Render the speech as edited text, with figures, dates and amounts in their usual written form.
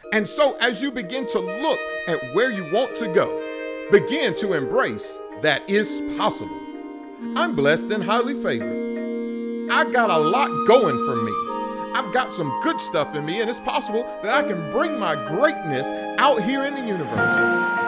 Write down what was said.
And so, as you begin to look at where you want to go, begin to embrace that is possible. I'm blessed and highly favored. I got a lot going for me. I've got some good stuff in me, and it's possible that I can bring my greatness out here in the universe.